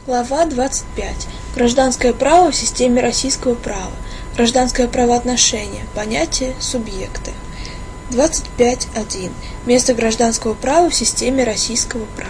Глава 25. Гражданское право в системе российского права. Гражданское правоотношение. Понятие субъекты. 25.1. Место гражданского права в системе российского права.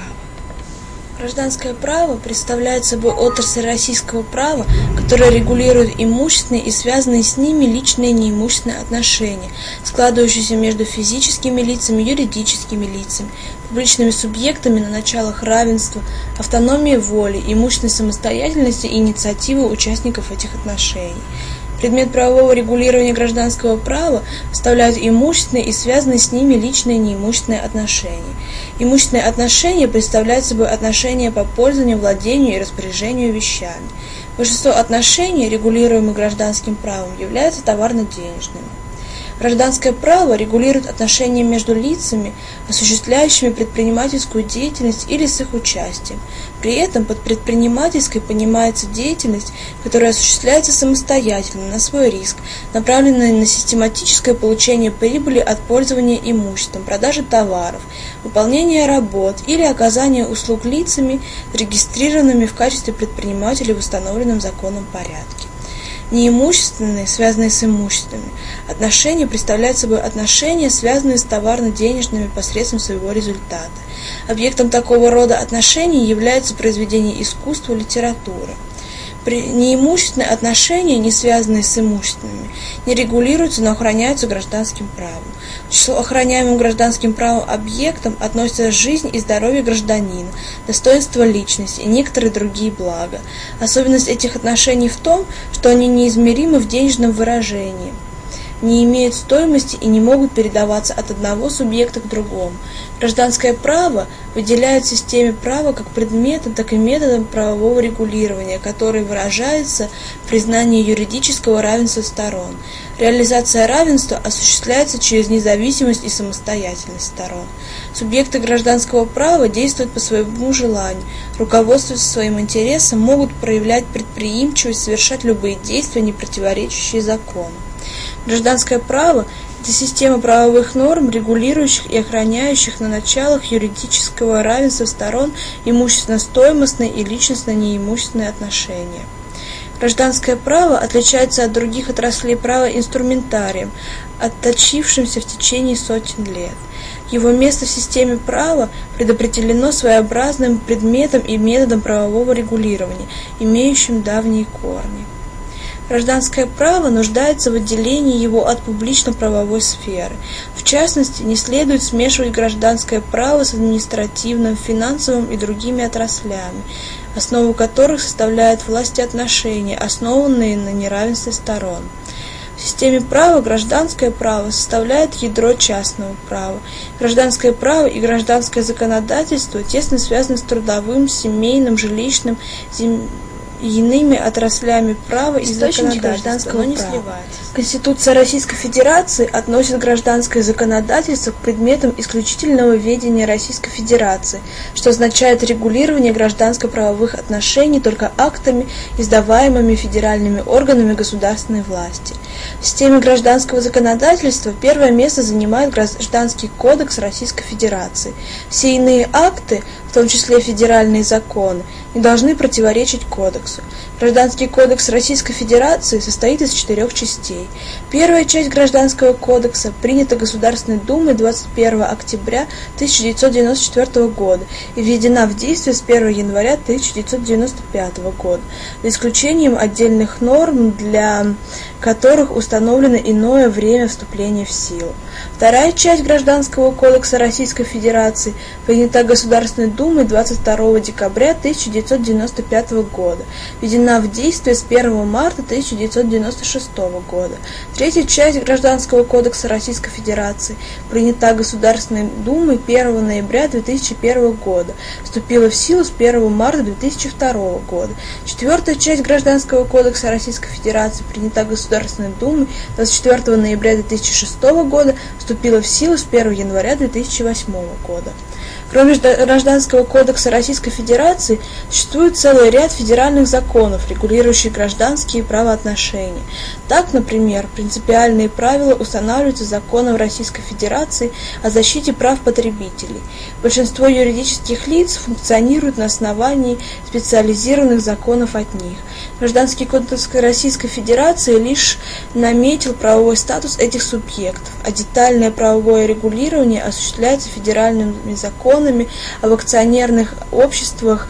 Гражданское право представляет собой отрасль российского права, которая регулирует имущественные и связанные с ними личные и неимущественные отношения, складывающиеся между физическими лицами, юридическими лицами, публичными субъектами на началах равенства, автономии воли, имущественной самостоятельности и инициативы участников этих отношений. Предмет правового регулирования гражданского права составляют имущественные и связанные с ними личные и неимущественные отношения. Имущественные отношения представляют собой отношения по пользованию, владению и распоряжению вещами. Большинство отношений, регулируемых гражданским правом, являются товарно-денежными. Гражданское право регулирует отношения между лицами, осуществляющими предпринимательскую деятельность или с их участием. При этом под предпринимательской понимается деятельность, которая осуществляется самостоятельно, на свой риск, направленная на систематическое получение прибыли от пользования имуществом, продажи товаров, выполнения работ или оказания услуг лицами, зарегистрированными в качестве предпринимателей в установленном законом порядке. Неимущественные, связанные с имущественными, отношения представляют собой отношения, связанные с товарно-денежными посредством своего результата. Объектом такого рода отношений является произведение искусства, литература. Неимущественные отношения, не связанные с имущественными, не регулируются, но охраняются гражданским правом. К числу охраняемым гражданским правом объектом относятся жизнь и здоровье гражданина, достоинство личности и некоторые другие блага. Особенность этих отношений в том, что они неизмеримы в денежном выражении, не имеют стоимости и не могут передаваться от одного субъекта к другому. Гражданское право выделяет в системе права как предметом, так и методом правового регулирования, который выражается в признании юридического равенства сторон. Реализация равенства осуществляется через независимость и самостоятельность сторон. Субъекты гражданского права действуют по своему желанию, руководствуясь своим интересом, могут проявлять предприимчивость, совершать любые действия, не противоречащие закону. Гражданское право – это система правовых норм, регулирующих и охраняющих на началах юридического равенства сторон имущественно-стоимостные и личностно-неимущественные отношения. Гражданское право отличается от других отраслей права инструментарием, отточившимся в течение сотен лет. Его место в системе права предопределено своеобразным предметом и методом правового регулирования, имеющим давние корни. Гражданское право нуждается в отделении его от публично-правовой сферы. В частности, не следует смешивать гражданское право с административным, финансовым и другими отраслями, основу которых составляют властеотношения, основанные на неравенстве сторон. В системе права гражданское право составляет ядро частного права. Гражданское право и гражданское законодательство тесно связаны с трудовым, семейным, жилищным, и иными отраслями права и законодательства, но не сливается. Конституция Российской Федерации относит гражданское законодательство к предметам исключительного ведения Российской Федерации, что означает регулирование гражданско-правовых отношений только актами, издаваемыми федеральными органами государственной власти. В системе гражданского законодательства первое место занимает Гражданский кодекс Российской Федерации. Все иные акты, в том числе федеральные законы, не должны противоречить кодексу. Гражданский кодекс Российской Федерации состоит из 4 частей. Первая часть Гражданского кодекса принята Государственной Думой 21 октября 1994 года и введена в действие с 1 января 1995 года, за исключением отдельных норм, для которых установлено иное время вступления в силу. Вторая часть Гражданского кодекса Российской Федерации принята Государственной Думой 22 декабря 1995 года, введена в действие с 1 марта 1996 года. Третья часть Гражданского кодекса Российской Федерации принята Государственной Думой 1 ноября 2001 года, вступила в силу с 1 марта 2002 года. Четвертая часть Гражданского кодекса Российской Федерации принята Государственной Думой 24 ноября 2006 года, вступила в силу с 1 января 2008 года. Кроме Гражданского кодекса Российской Федерации, существует целый ряд федеральных законов, регулирующих гражданские правоотношения. Так, например, принципиальные правила устанавливаются законом Российской Федерации о защите прав потребителей. Большинство юридических лиц функционируют на основании специализированных законов от них. Гражданский кодекс Российской Федерации лишь наметил правовой статус этих субъектов, а детальное правовое регулирование осуществляется федеральными законами об акционерных обществах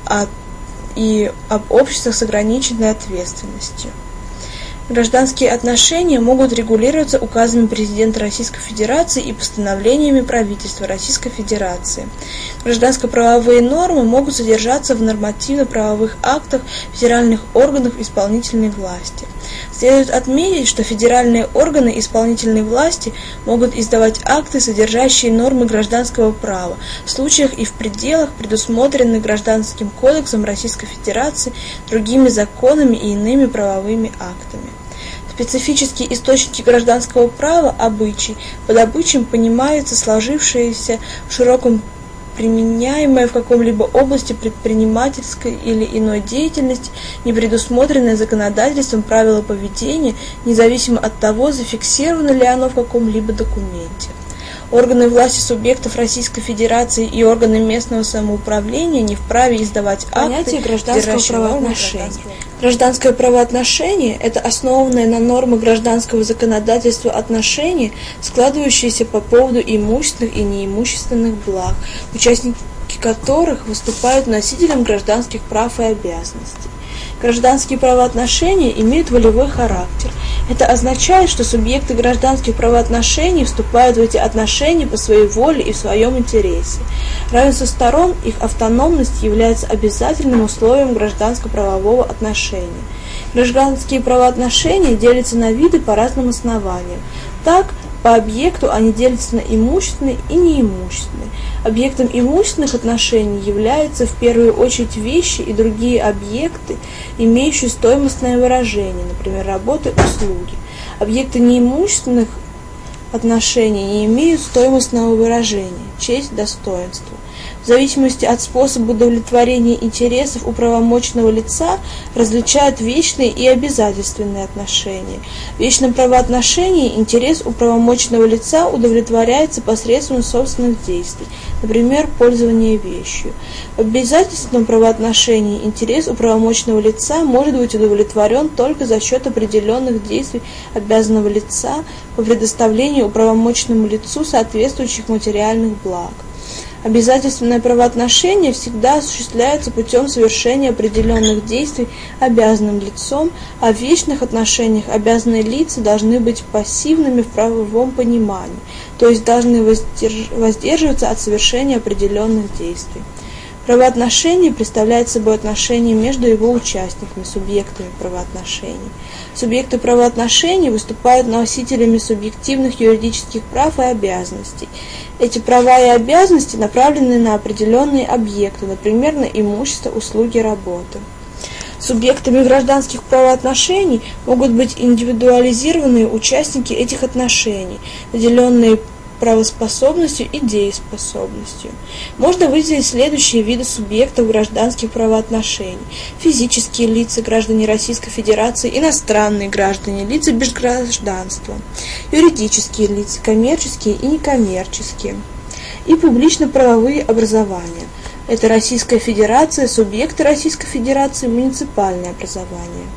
и об обществах с ограниченной ответственностью. Гражданские отношения могут регулироваться указами президента Российской Федерации и постановлениями правительства Российской Федерации. Гражданско-правовые нормы могут содержаться в нормативно-правовых актах федеральных органов исполнительной власти. Следует отметить, что федеральные органы исполнительной власти могут издавать акты, содержащие нормы гражданского права, в случаях и в пределах, предусмотренных Гражданским кодексом Российской Федерации, другими законами и иными правовыми актами. Специфические источники гражданского права, обычаи. Под обычаем понимается сложившееся в широком применяемое в каком-либо области предпринимательской или иной деятельности, не предусмотренное законодательством правила поведения, независимо от того, зафиксировано ли оно в каком-либо документе. Органы власти субъектов Российской Федерации и органы местного самоуправления не вправе издавать акты гражданского правоотношения. Гражданское правоотношение – это основанное на нормах гражданского законодательства отношения, складывающиеся по поводу имущественных и неимущественных благ, участники которых выступают носителем гражданских прав и обязанностей. Гражданские правоотношения имеют волевой характер. Это означает, что субъекты гражданских правоотношений вступают в эти отношения по своей воле и в своем интересе. Равенство сторон, их автономность является обязательным условием гражданско-правового отношения. Гражданские правоотношения делятся на виды по разным основаниям. Так, по объекту они делятся на имущественные и неимущественные. Объектом имущественных отношений являются в первую очередь вещи и другие объекты, имеющие стоимостное выражение, например, работы, услуги. Объекты неимущественных отношений не имеют стоимостного выражения, честь, достоинство. В зависимости от способа удовлетворения интересов управомоченного лица различают вечные и обязательственные отношения. В вечном правоотношении интерес управомоченного лица удовлетворяется посредством собственных действий, например, пользования вещью. В обязательственном правоотношении интерес управомоченного лица может быть удовлетворен только за счет определенных действий обязанного лица по предоставлению управомоченному лицу соответствующих материальных благ. Обязательственное правоотношение всегда осуществляется путем совершения определенных действий обязанным лицом, а в вечных отношениях обязанные лица должны быть пассивными в правовом понимании, то есть должны воздерживаться от совершения определенных действий. Правоотношение представляет собой отношения между его участниками, субъектами правоотношений. Субъекты правоотношений выступают носителями субъективных юридических прав и обязанностей. Эти права и обязанности направлены на определенные объекты, например, на имущество, услуги, работы. Субъектами гражданских правоотношений могут быть индивидуализированные участники этих отношений, наделенные правоспособностью и дееспособностью. Можно выделить следующие виды субъектов гражданских правоотношений: физические лица, граждане Российской Федерации, иностранные граждане, лица без гражданства, юридические лица, коммерческие и некоммерческие, и публично-правовые образования. Это Российская Федерация, субъекты Российской Федерации, муниципальное образование.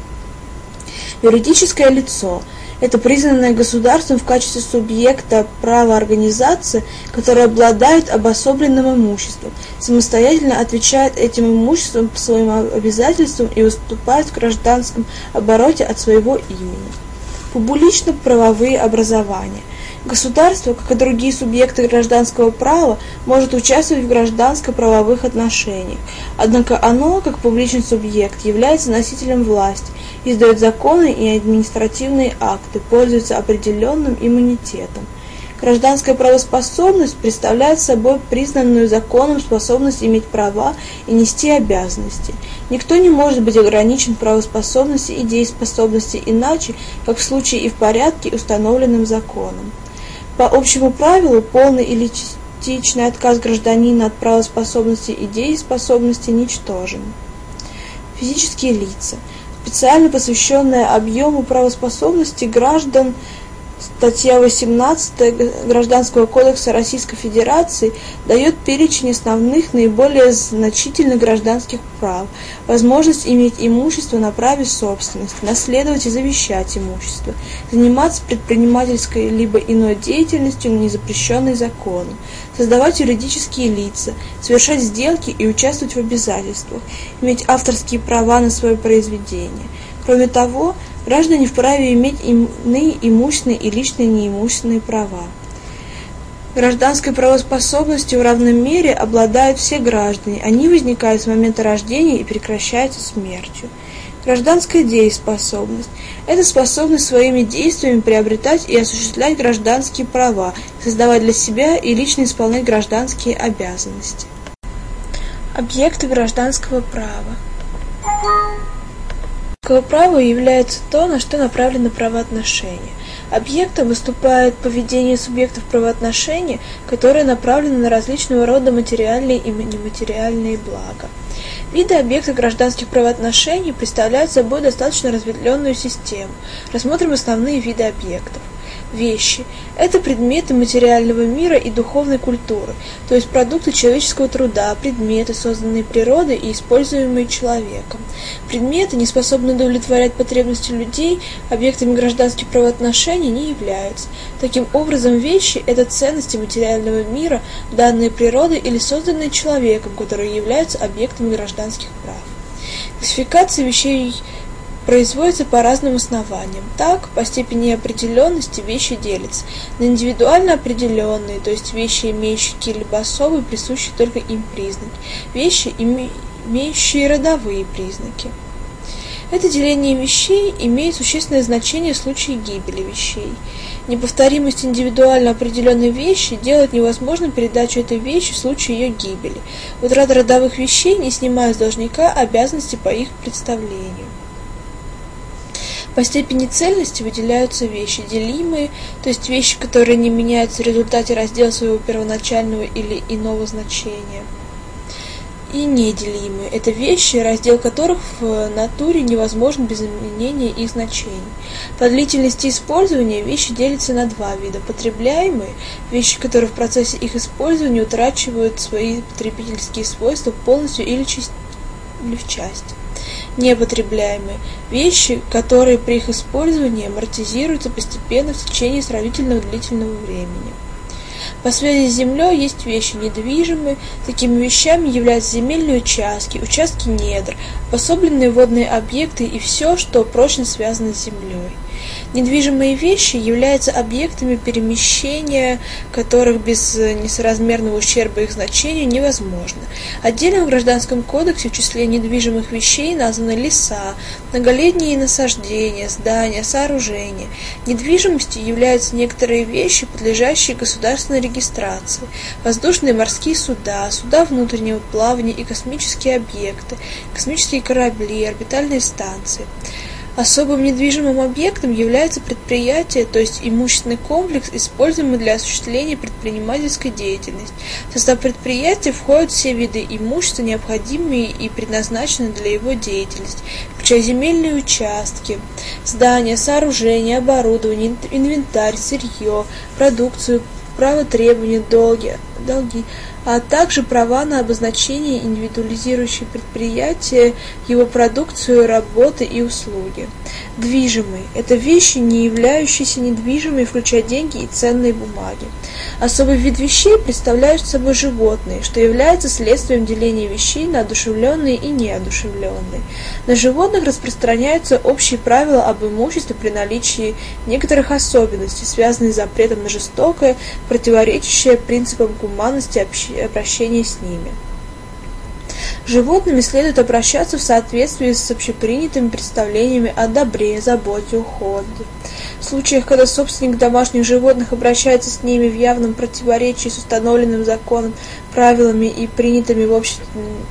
Юридическое лицо – это признанное государством в качестве субъекта права организация, которая обладает обособленным имуществом, самостоятельно отвечает этим имуществом по своим обязательствам и выступает в гражданском обороте от своего имени. Публично-правовые образования. Государство, как и другие субъекты гражданского права, может участвовать в гражданско-правовых отношениях, однако оно, как публичный субъект, является носителем власти, издает законы и административные акты, пользуется определенным иммунитетом. Гражданская правоспособность представляет собой признанную законом способность иметь права и нести обязанности. Никто не может быть ограничен в правоспособности и дееспособности иначе, как в случае и в порядке, установленном законом. По общему правилу, полной или частичный отказ гражданина от правоспособности и дееспособности ничтожен. Физические лица. Специально посвященная объему правоспособности граждан статья 18 Гражданского кодекса Российской Федерации дает перечень основных, наиболее значительных гражданских прав: возможность иметь имущество на праве собственности, наследовать и завещать имущество, заниматься предпринимательской либо иной деятельностью, не запрещенной законом, создавать юридические лица, совершать сделки и участвовать в обязательствах, иметь авторские права на свое произведение. Кроме того, граждане вправе иметь иные имущественные и личные неимущественные права. Гражданской правоспособностью в равной мере обладают все граждане. Они возникают с момента рождения и прекращаются смертью. Гражданская дееспособность – это способность своими действиями приобретать и осуществлять гражданские права, создавать для себя и лично исполнять гражданские обязанности. Объекты гражданского права. Право является то, на что направлены правоотношения. Объектом выступает поведение субъектов правоотношений, которое направлено на различного рода материальные и нематериальные блага. Виды объекта гражданских правоотношений представляют собой достаточно разветвленную систему. Рассмотрим основные виды объектов. Вещи – это предметы материального мира и духовной культуры, то есть продукты человеческого труда, предметы, созданные природой и используемые человеком. Предметы, не способные удовлетворять потребности людей, объектами гражданских правоотношений не являются. Таким образом, вещи – это ценности материального мира, данные природой или созданные человеком, которые являются объектами гражданских прав. Классификация вещей производится по разным основаниям. Так, по степени определенности вещи делятся на индивидуально определенные, то есть вещи, имеющие какие-либо особые, присущие только им признаки, вещи, имеющие родовые признаки. Это деление вещей имеет существенное значение в случае гибели вещей. Неповторимость индивидуально определенной вещи делает невозможным передачу этой вещи в случае ее гибели. Утрата родовых вещей не снимает с должника обязанности по их представлению. По степени цельности выделяются вещи делимые, то есть вещи, которые не меняются в результате раздела своего первоначального или иного значения, и неделимые – это вещи, раздел которых в натуре невозможен без изменения их значений. По длительности использования вещи делятся на два вида: потребляемые – вещи, которые в процессе их использования утрачивают свои потребительские свойства полностью или в части. Непотребляемые – вещи, которые при их использовании амортизируются постепенно в течение сравнительно длительного времени. По связи с землей есть вещи недвижимые. Такими вещами являются земельные участки, участки недр, обособленные водные объекты и все, что прочно связано с землей. Недвижимые вещи являются объектами перемещения, которых без несоразмерного ущерба их значению невозможно. Отдельно в Гражданском кодексе в числе недвижимых вещей названы леса, многолетние насаждения, здания, сооружения. Недвижимостью являются некоторые вещи, подлежащие государственной регистрации: воздушные и морские суда, суда внутреннего плавания и космические объекты, космические корабли, орбитальные станции. Особым недвижимым объектом является предприятие, то есть имущественный комплекс, используемый для осуществления предпринимательской деятельности. В состав предприятия входят все виды имущества, необходимые и предназначенные для его деятельности, включая земельные участки, здания, сооружения, оборудование, инвентарь, сырье, продукцию, право требования, долги, а также права на обозначение, индивидуализирующие предприятие, его продукцию, работы и услуги. Движимые – это вещи, не являющиеся недвижимыми, включая деньги и ценные бумаги. Особый вид вещей представляют собой животные, что является следствием деления вещей на одушевленные и неодушевленные. На животных распространяются общие правила об имуществе при наличии некоторых особенностей, связанных с запретом на жестокое, противоречащее принципам гуманности обращения с ними. С животными следует обращаться в соответствии с общепринятыми представлениями о добре, заботе, уходе. В случаях, когда собственник домашних животных обращается с ними в явном противоречии с установленным законом, правилами и принятыми в обществе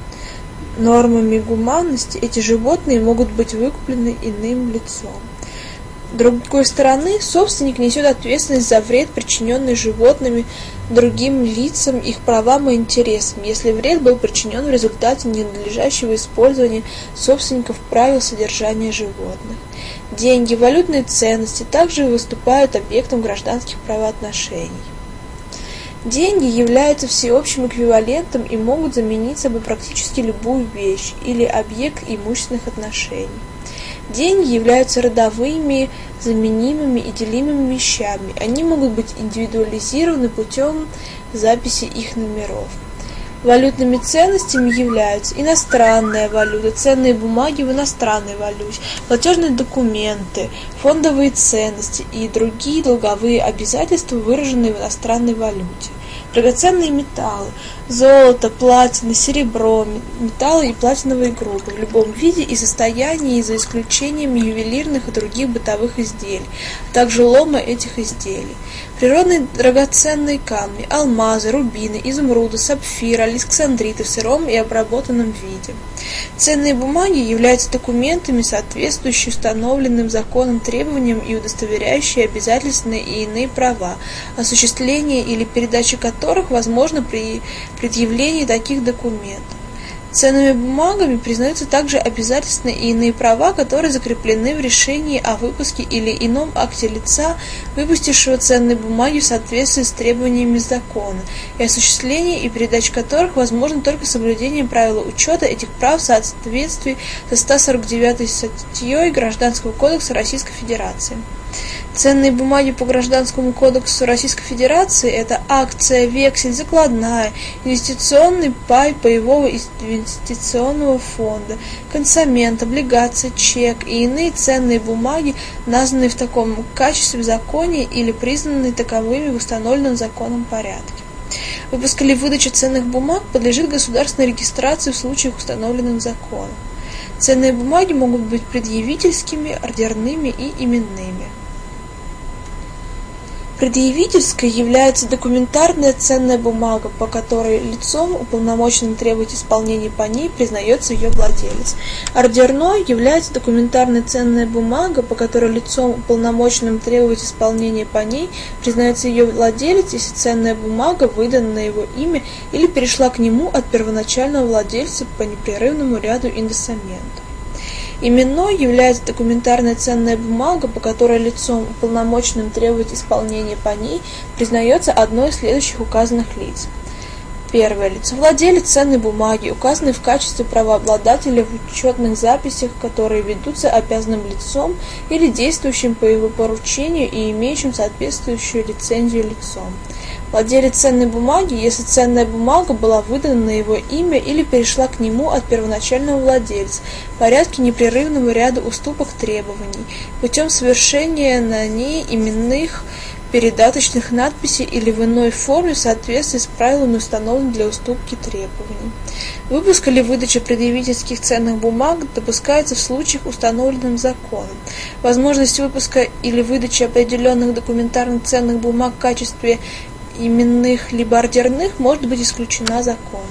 нормами гуманности, эти животные могут быть выкуплены иным лицом. С другой стороны, собственник несет ответственность за вред, причиненный животными другим лицам их правам и интересам, если вред был причинен в результате ненадлежащего использования собственников правил содержания животных. Деньги, валютные ценности также выступают объектом гражданских правоотношений. Деньги являются всеобщим эквивалентом и могут заменить собой практически любую вещь или объект имущественных отношений. Деньги являются родовыми, заменимыми и делимыми вещами. Они могут быть индивидуализированы путем записи их номеров. Валютными ценностями являются иностранная валюта, ценные бумаги в иностранной валюте, платежные документы, фондовые ценности и другие долговые обязательства, выраженные в иностранной валюте. Драгоценные металлы, золото, платина, серебро, металлы и платиновые группы в любом виде и состоянии, за исключением ювелирных и других бытовых изделий, а также лома этих изделий. Природные драгоценные камни, алмазы, рубины, изумруды, сапфиры, александриты в сыром и обработанном виде. Ценные бумаги являются документами, соответствующими установленным законом требованиям и удостоверяющие обязательственные и иные права, осуществление или передача которых возможно при предъявлении таких документов. Ценными бумагами признаются также обязательственные и иные права, которые закреплены в решении о выпуске или ином акте лица, выпустившего ценные бумаги в соответствии с требованиями закона, и осуществление и передача которых возможно только соблюдением правила учета этих прав в соответствии со 149 статьей Гражданского кодекса Российской Федерации. Ценные бумаги по Гражданскому кодексу Российской Федерации – это акция, вексель, закладная, инвестиционный пай паевого инвестиционного фонда, консамент, облигация, чек и иные ценные бумаги, названные в таком качестве в законе или признанные таковыми в установленном законом порядке. Выпуск или выдача ценных бумаг подлежит государственной регистрации в случаях, установленных законом. Ценные бумаги могут быть предъявительскими, ордерными и именными. Предъявительской является документарная ценная бумага, по которой лицом, уполномоченным требовать исполнения по ней, признается ее владелец. Ордерной является документарная ценная бумага, по которой лицом, уполномоченным требовать исполнения по ней, признается ее владелец, если ценная бумага выдана на его имя или перешла к нему от первоначального владельца по непрерывному ряду индосаментов. Именной является документарная ценная бумага, по которой лицом, уполномоченным требовать исполнения по ней, признается одно из следующих указанных лиц. Первое. Лицо-владелец ценной бумаги, указанный в качестве правообладателя в учетных записях, которые ведутся обязанным лицом или действующим по его поручению и имеющим соответствующую лицензию лицом. Владелец ценной бумаги, если ценная бумага была выдана на его имя или перешла к нему от первоначального владельца в порядке непрерывного ряда уступок требований, путем совершения на ней именных передаточных надписей или в иной форме в соответствии с правилами, установленными для уступки требований. Выпуск или выдача предъявительских ценных бумаг допускается в случаях, установленных законом. Возможность выпуска или выдачи определенных документарных ценных бумаг в качестве именных либо ордерных может быть исключена законом.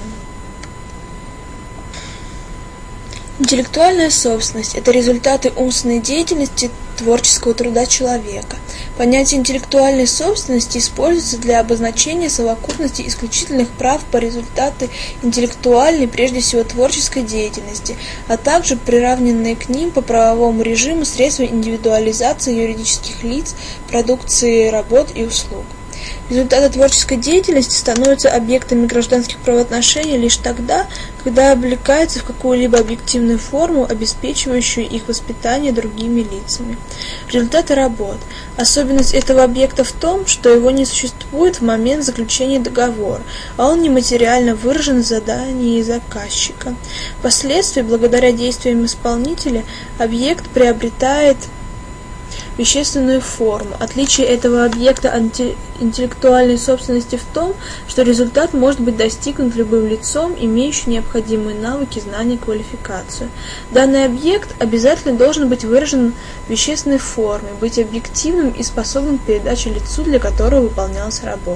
Интеллектуальная собственность – это результаты умственной деятельности, творческого труда человека. Понятие интеллектуальной собственности используется для обозначения совокупности исключительных прав по результату интеллектуальной, прежде всего творческой деятельности, а также приравненные к ним по правовому режиму средства индивидуализации юридических лиц, продукции работ и услуг. Результаты творческой деятельности становятся объектами гражданских правоотношений лишь тогда, когда облекаются в какую-либо объективную форму, обеспечивающую их воспитание другими лицами. Результаты работ. Особенность этого объекта в том, что его не существует в момент заключения договора, а он нематериально выражен в задании заказчика. Впоследствии, благодаря действиям исполнителя, объект приобретает вещественную форму. Отличие этого объекта от интеллектуальной собственности в том, что результат может быть достигнут любым лицом, имеющим необходимые навыки, знания, квалификацию. Данный объект обязательно должен быть выражен в вещественной форме, быть объективным и способным к передаче лицу, для которого выполнялась работа.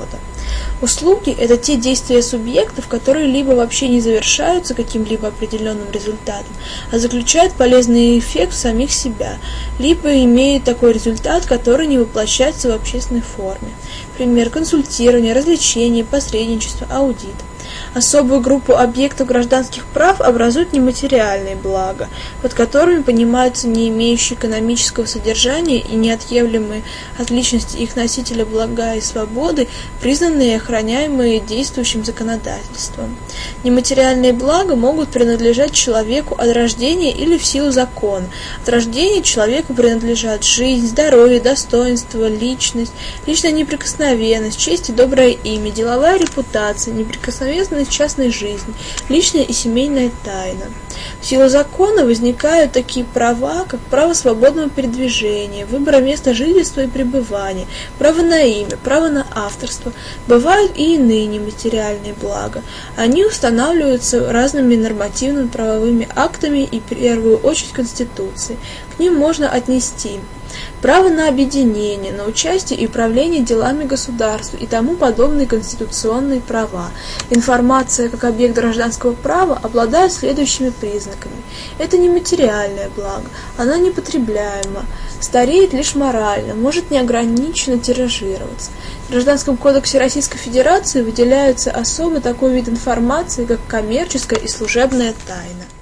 Услуги – это те действия субъектов, которые либо вообще не завершаются каким-либо определенным результатом, а заключают полезный эффект в самих себя, либо имеют такой результат, который не воплощается в общественной форме. Пример: консультирование, развлечение, посредничество, аудит. Особую группу объектов гражданских прав образуют нематериальные блага, под которыми понимаются не имеющие экономического содержания и неотъемлемые от личности их носителя блага и свободы, признанные и охраняемые действующим законодательством. Нематериальные блага могут принадлежать человеку от рождения или в силу закона. От рождения человеку принадлежат жизнь, здоровье, достоинство, личность, личная неприкосновенность, честь и доброе имя, деловая репутация, неприкосновенность частной жизни, личная и семейная тайна. В силу закона возникают такие права, как право свободного передвижения, выбора места жительства и пребывания, право на имя, право на авторство. Бывают и иные нематериальные блага. Они устанавливаются разными нормативными правовыми актами и в первую очередь Конституцией. К ним можно отнести право на объединение, на участие и управление делами государства и тому подобные конституционные права. Информация как объект гражданского права обладает следующими признаками. Это нематериальное благо, она непотребляема, стареет лишь морально, может неограниченно тиражироваться. В Гражданском кодексе Российской Федерации выделяется особо такой вид информации, как коммерческая и служебная тайна.